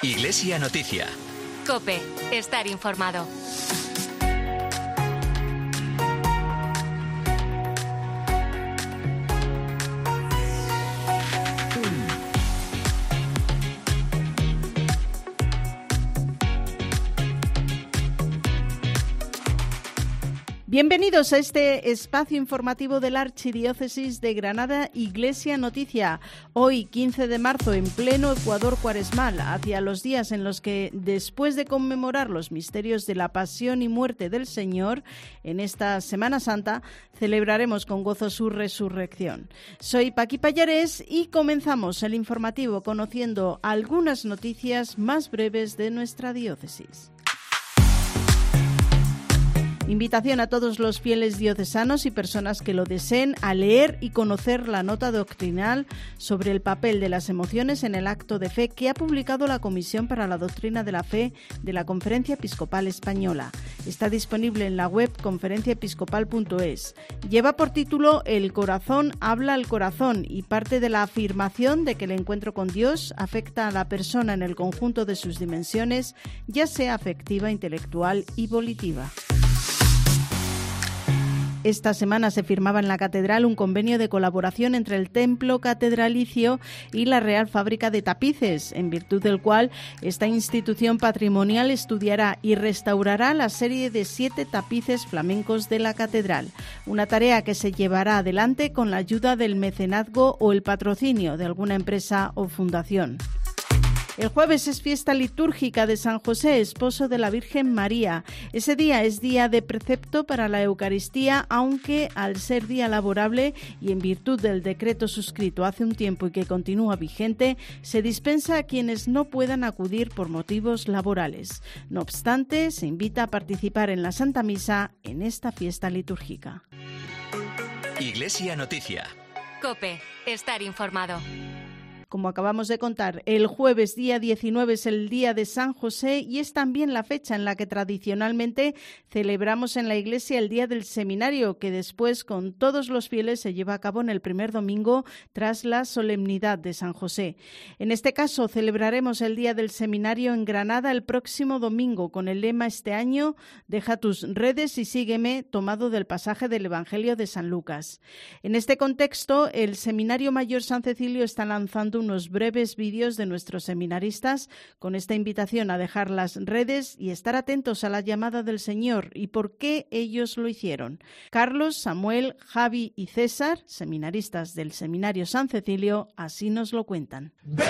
Iglesia Noticia. COPE. Estar informado. Bienvenidos a este espacio informativo de la Archidiócesis de Granada, Iglesia Noticia. Hoy, 15 de marzo, en pleno Ecuador cuaresmal, hacia los días en los que, después de conmemorar los misterios de la pasión y muerte del Señor, en esta Semana Santa, celebraremos con gozo su resurrección. Soy Paqui Pallares y comenzamos el informativo conociendo algunas noticias más breves de nuestra diócesis. Invitación a todos los fieles diocesanos y personas que lo deseen a leer y conocer la nota doctrinal sobre el papel de las emociones en el acto de fe que ha publicado la Comisión para la Doctrina de la Fe de la Conferencia Episcopal Española. Está disponible en la web conferenciaepiscopal.es. Lleva por título El corazón habla al corazón y parte de la afirmación de que el encuentro con Dios afecta a la persona en el conjunto de sus dimensiones, ya sea afectiva, intelectual y volitiva. Esta semana se firmaba en la Catedral un convenio de colaboración entre el Templo Catedralicio y la Real Fábrica de Tapices, en virtud del cual esta institución patrimonial estudiará y restaurará la serie de 7 tapices flamencos de la Catedral, una tarea que se llevará adelante con la ayuda del mecenazgo o el patrocinio de alguna empresa o fundación. El jueves es fiesta litúrgica de San José, esposo de la Virgen María. Ese día es día de precepto para la Eucaristía, aunque al ser día laborable y en virtud del decreto suscrito hace un tiempo y que continúa vigente, se dispensa a quienes no puedan acudir por motivos laborales. No obstante, se invita a participar en la Santa Misa en esta fiesta litúrgica. Iglesia Noticia. COPE. Estar informado. Como acabamos de contar, el jueves día 19 es el día de San José y es también la fecha en la que tradicionalmente celebramos en la iglesia el día del seminario, que después con todos los fieles se lleva a cabo en el primer domingo tras la solemnidad de San José. En este caso celebraremos el día del seminario en Granada el próximo domingo con el lema este año «Deja tus redes y sígueme», tomado del pasaje del Evangelio de San Lucas. En este contexto, el Seminario Mayor San Cecilio está lanzando unos breves vídeos de nuestros seminaristas con esta invitación a dejar las redes y estar atentos a la llamada del Señor y por qué ellos lo hicieron. Carlos, Samuel, Javi y César, seminaristas del Seminario San Cecilio, así nos lo cuentan.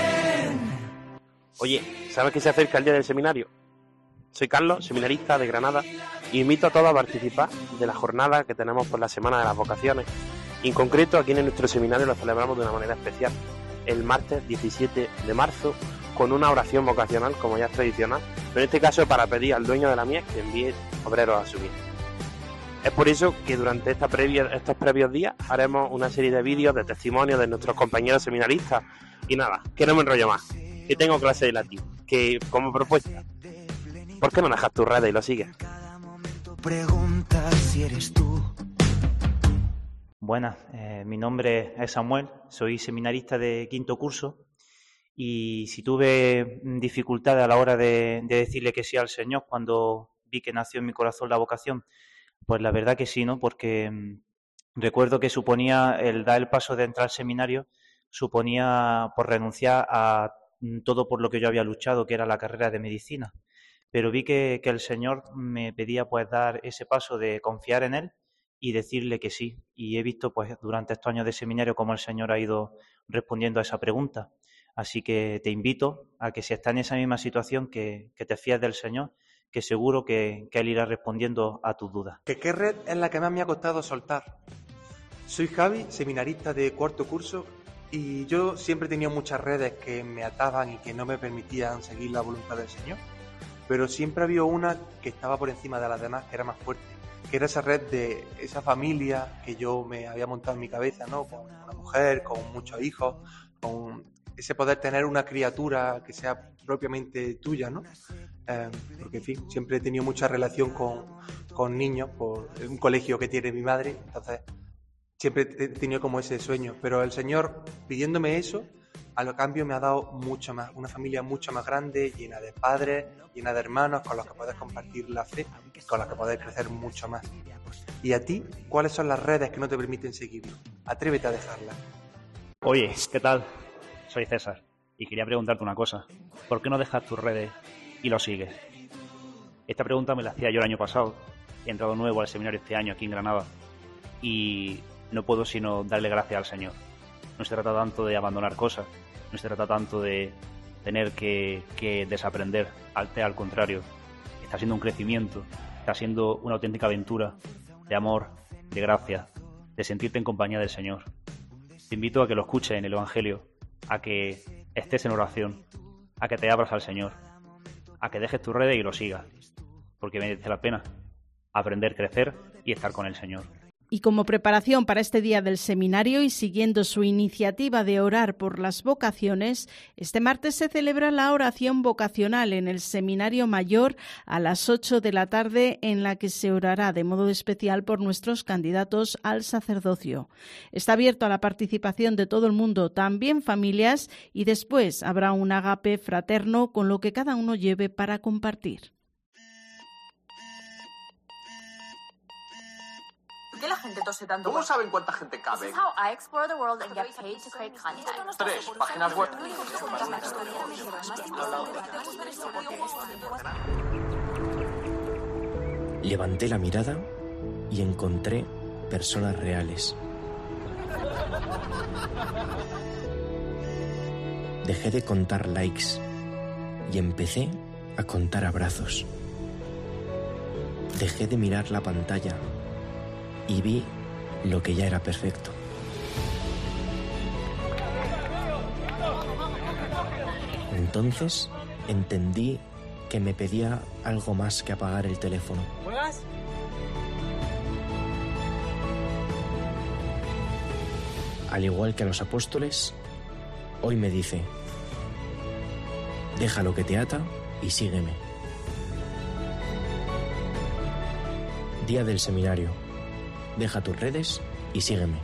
Oye, ¿sabes que se acerca el día del seminario? Soy Carlos, seminarista de Granada, y invito a todos a participar de la jornada que tenemos por la Semana de las Vocaciones. En concreto, aquí en nuestro seminario lo celebramos de una manera especial, el martes 17 de marzo, con una oración vocacional, como ya es tradicional, pero en este caso para pedir al dueño de la mies que envíe obreros a su mies. Es por eso que durante estos previos días haremos una serie de vídeos de testimonios de nuestros compañeros seminaristas. Y nada, que no me enrollo más, que tengo clase de latín, que como propuesta, ¿por qué no dejas tus redes y lo sigues? Pregunta si eres tú. Buenas, mi nombre es Samuel, soy seminarista de quinto curso y si tuve dificultad a la hora de decirle que sí al Señor cuando vi que nació en mi corazón la vocación, pues la verdad que sí, ¿no? Porque recuerdo que suponía el dar el paso de entrar al seminario, suponía por renunciar a todo por lo que yo había luchado, que era la carrera de medicina, pero vi que el Señor me pedía pues dar ese paso de confiar en Él y decirle que sí. Y he visto pues durante estos años de seminario cómo el Señor ha ido respondiendo a esa pregunta. Así que te invito a que si estás en esa misma situación, que te fíes del Señor, que seguro que Él irá respondiendo a tus dudas. ¿Qué red es la que más me ha costado soltar? Soy Javi, seminarista de cuarto curso, y yo siempre he tenido muchas redes que me ataban y que no me permitían seguir la voluntad del Señor. Pero siempre había una que estaba por encima de las demás, que era más fuerte, que era esa red de esa familia que yo me había montado en mi cabeza, ¿no? Con una mujer, con muchos hijos, con ese poder tener una criatura que sea propiamente tuya, ¿no? Porque, en fin, siempre he tenido mucha relación con niños por un colegio que tiene mi madre, entonces siempre he tenido como ese sueño. Pero el Señor, pidiéndome eso, A lo cambio me ha dado mucho más, una familia mucho más grande, llena de padres, llena de hermanos, con los que puedes compartir la fe, con los que puedes crecer mucho más. ¿Y a ti? ¿Cuáles son las redes que no te permiten seguirlo? Atrévete a dejarlas. Oye, ¿qué tal? Soy César y quería preguntarte una cosa. ¿Por qué no dejas tus redes y lo sigues? Esta pregunta me la hacía yo el año pasado. He entrado nuevo al seminario este año aquí en Granada y no puedo sino darle gracias al Señor. No se trata tanto de abandonar cosas, no se trata tanto de tener que desaprender. Al contrario, está siendo un crecimiento, está siendo una auténtica aventura de amor, de gracia, de sentirte en compañía del Señor. Te invito a que lo escuches en el Evangelio, a que estés en oración, a que te abras al Señor, a que dejes tus redes y lo sigas, porque merece la pena aprender, crecer y estar con el Señor. Y como preparación para este día del seminario y siguiendo su iniciativa de orar por las vocaciones, este martes se celebra la oración vocacional en el Seminario Mayor a las 8 de la tarde, en la que se orará de modo especial por nuestros candidatos al sacerdocio. Está abierto a la participación de todo el mundo, también familias, y después habrá un ágape fraterno con lo que cada uno lleve para compartir. ¿Por qué la gente tose tanto? ¿Cómo saben cuánta gente cabe? This is how I explore the world and get paid to create content. 3 páginas web. Levanté la mirada y encontré personas reales. Dejé de contar likes y empecé a contar abrazos. Dejé de mirar la pantalla y vi lo que ya era perfecto. Entonces entendí que me pedía algo más que apagar el teléfono. ¿Juegas? Al igual que a los apóstoles, hoy me dice: deja lo que te ata y sígueme. Día del seminario. Deja tus redes y sígueme.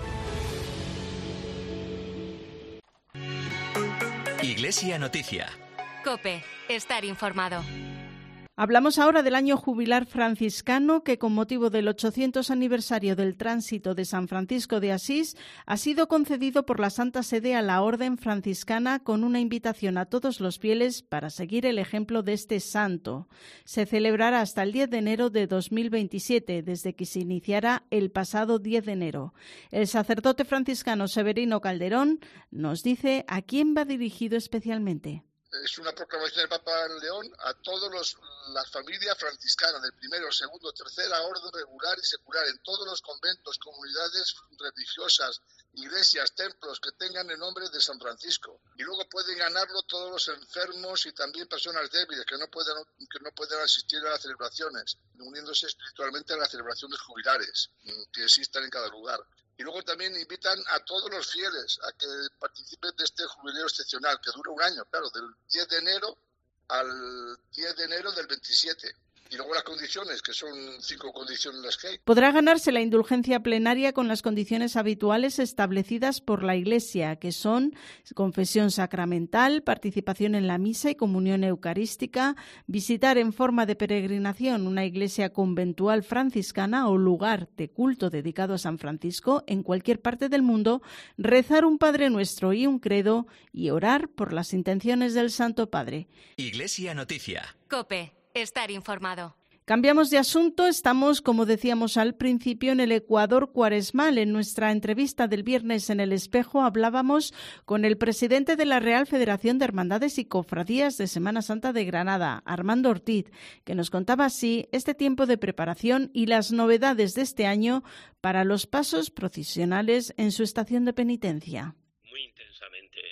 Iglesia Noticia. COPE. Estar informado. Hablamos ahora del año jubilar franciscano que, con motivo del 800 aniversario del tránsito de San Francisco de Asís, ha sido concedido por la Santa Sede a la Orden Franciscana, con una invitación a todos los fieles para seguir el ejemplo de este santo. Se celebrará hasta el 10 de enero de 2027, desde que se iniciara el pasado 10 de enero. El sacerdote franciscano Severino Calderón nos dice a quién va dirigido especialmente. Es una proclamación del Papa León a todas las familias franciscanas del primero, segundo, tercera orden regular y secular en todos los conventos, comunidades religiosas, iglesias, templos que tengan el nombre de San Francisco. Y luego pueden ganarlo todos los enfermos y también personas débiles que no pueden asistir a las celebraciones, uniéndose espiritualmente a las celebraciones jubilares que existan en cada lugar. Y luego también invitan a todos los fieles a que participen de este jubileo excepcional, que dura un año, claro, del 10 de enero al 10 de enero del 27. Y luego las condiciones, que son 5 condiciones las que hay. Podrá ganarse la indulgencia plenaria con las condiciones habituales establecidas por la Iglesia, que son confesión sacramental, participación en la misa y comunión eucarística, visitar en forma de peregrinación una iglesia conventual franciscana o lugar de culto dedicado a San Francisco en cualquier parte del mundo, rezar un Padre Nuestro y un credo y orar por las intenciones del Santo Padre. Iglesia Noticia. COPE. Estar informado. Cambiamos de asunto. Estamos, como decíamos al principio, en el Ecuador cuaresmal. En nuestra entrevista del viernes en El Espejo hablábamos con el presidente de la Real Federación de Hermandades y Cofradías de Semana Santa de Granada, Armando Ortiz, que nos contaba así este tiempo de preparación y las novedades de este año para los pasos procesionales en su estación de penitencia. Muy intensamente.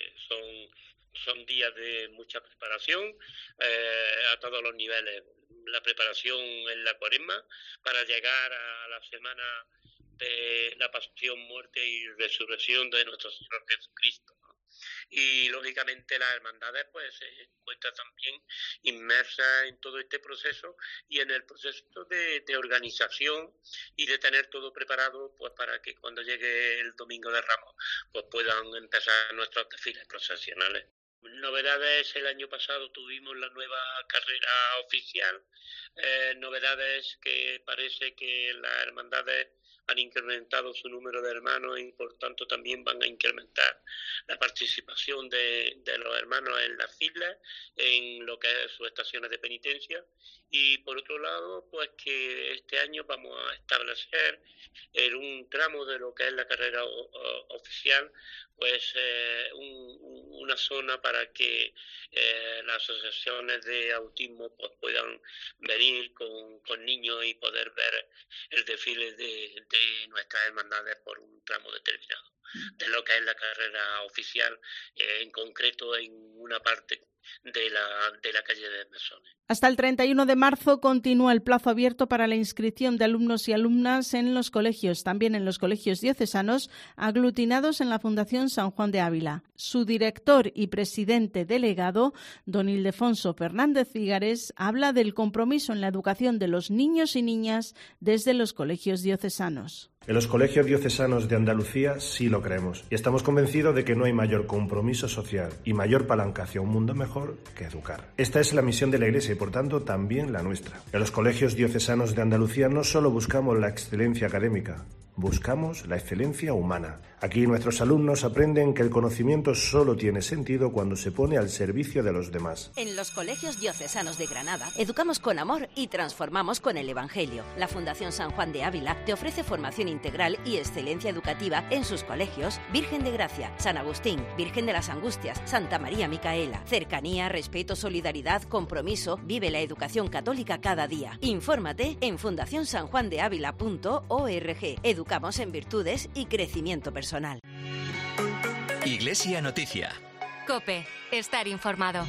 Son días de mucha preparación a todos los niveles. La preparación en la Cuaresma para llegar a la semana de la pasión, muerte y resurrección de nuestro Señor Jesucristo, ¿no? Y lógicamente las hermandades pues se encuentran también inmersas en todo este proceso y en el proceso de organización y de tener todo preparado pues para que cuando llegue el Domingo de Ramos pues puedan empezar nuestros desfiles procesionales. Novedades: el año pasado tuvimos la nueva carrera oficial, novedades que parece que las hermandades han incrementado su número de hermanos y por tanto también van a incrementar la participación de los hermanos en las filas, en lo que es sus estaciones de penitencia. Y por otro lado, pues que este año vamos a establecer en un tramo de lo que es la carrera oficial, pues una zona para que las asociaciones de autismo pues puedan venir con niños y poder ver el desfile de nuestras hermandades por un tramo determinado de lo que es la carrera oficial, en concreto en una parte de la calle de Mesones. Hasta el 31 de marzo continúa el plazo abierto para la inscripción de alumnos y alumnas en los colegios, también en los colegios diocesanos aglutinados en la Fundación San Juan de Ávila. Su director y presidente delegado, don Ildefonso Fernández Figueres, habla del compromiso en la educación de los niños y niñas desde los colegios diocesanos. En los colegios diocesanos de Andalucía sí lo creemos y estamos convencidos de que no hay mayor compromiso social y mayor palanca hacia un mundo mejor que educar. Esta es la misión de la Iglesia y por tanto también la nuestra. En los colegios diocesanos de Andalucía no solo buscamos la excelencia académica, buscamos la excelencia humana. Aquí nuestros alumnos aprenden que el conocimiento solo tiene sentido cuando se pone al servicio de los demás. En los colegios diocesanos de Granada educamos con amor y transformamos con el Evangelio. La Fundación San Juan de Ávila te ofrece formación integral y excelencia educativa en sus colegios Virgen de Gracia, San Agustín, Virgen de las Angustias, Santa María Micaela. Cercanía, respeto, solidaridad, compromiso. Vive la educación católica cada día. Infórmate en fundacionsanjuandeavila.org. Educamos en virtudes y crecimiento personal. Iglesia Noticia. COPE. Estar informado.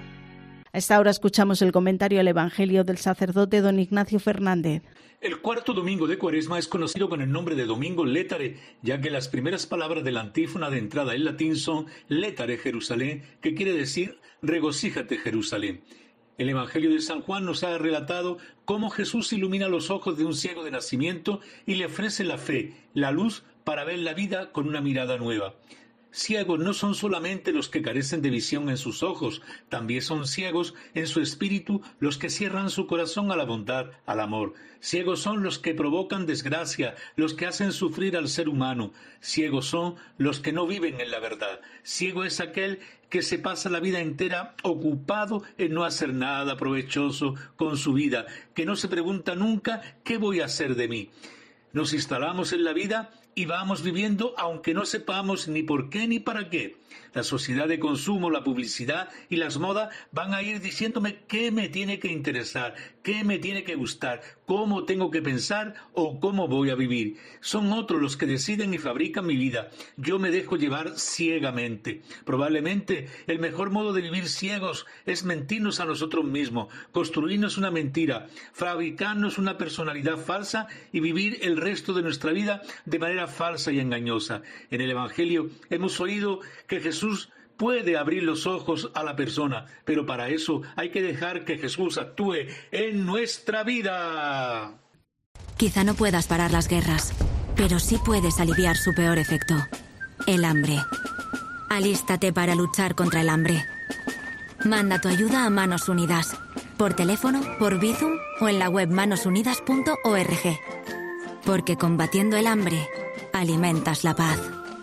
A esta hora escuchamos el comentario al Evangelio del sacerdote don Ignacio Fernández. El cuarto domingo de Cuaresma es conocido con el nombre de Domingo Létare, ya que las primeras palabras de la antífona de entrada en latín son Létare Jerusalén, que quiere decir regocíjate Jerusalén. El Evangelio de San Juan nos ha relatado cómo Jesús ilumina los ojos de un ciego de nacimiento y le ofrece la fe, la luz para ver la vida con una mirada nueva. Ciegos no son solamente los que carecen de visión en sus ojos, también son ciegos en su espíritu los que cierran su corazón a la bondad, al amor. Ciegos son los que provocan desgracia, los que hacen sufrir al ser humano. Ciegos son los que no viven en la verdad. Ciego es aquel que se pasa la vida entera ocupado en no hacer nada provechoso con su vida, que no se pregunta nunca ¿qué voy a hacer de mí? Nos instalamos en la vida y vamos viviendo aunque no sepamos ni por qué ni para qué. La sociedad de consumo, la publicidad y las modas van a ir diciéndome qué me tiene que interesar, qué me tiene que gustar, cómo tengo que pensar o cómo voy a vivir. Son otros los que deciden y fabrican mi vida. Yo me dejo llevar ciegamente. Probablemente el mejor modo de vivir ciegos es mentirnos a nosotros mismos, construirnos una mentira, fabricarnos una personalidad falsa y vivir el resto de nuestra vida de manera falsa y engañosa. En el Evangelio hemos oído que Jesús puede abrir los ojos a la persona, pero para eso hay que dejar que Jesús actúe en nuestra vida. Quizá no puedas parar las guerras, pero sí puedes aliviar su peor efecto, el hambre. Alístate para luchar contra el hambre. Manda tu ayuda a Manos Unidas, por teléfono, por Bizum o en la web manosunidas.org. Porque combatiendo el hambre, alimentas la paz.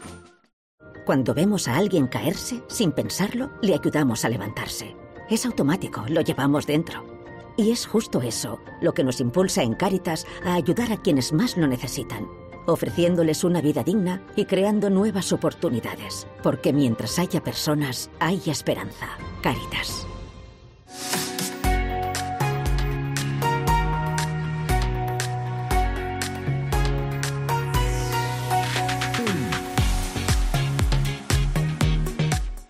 Cuando vemos a alguien caerse, sin pensarlo, le ayudamos a levantarse. Es automático, lo llevamos dentro. Y es justo eso lo que nos impulsa en Cáritas a ayudar a quienes más lo necesitan, ofreciéndoles una vida digna y creando nuevas oportunidades. Porque mientras haya personas, hay esperanza. Cáritas.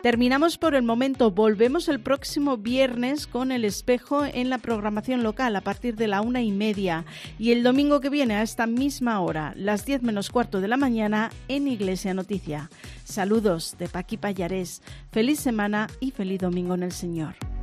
Terminamos por el momento. Volvemos el próximo viernes con El Espejo en la programación local a partir de la 1:30 y el domingo que viene a esta misma hora, las 10 menos cuarto de la mañana, en Iglesia Noticia. Saludos de Paqui Pallarés. Feliz semana y feliz domingo en el Señor.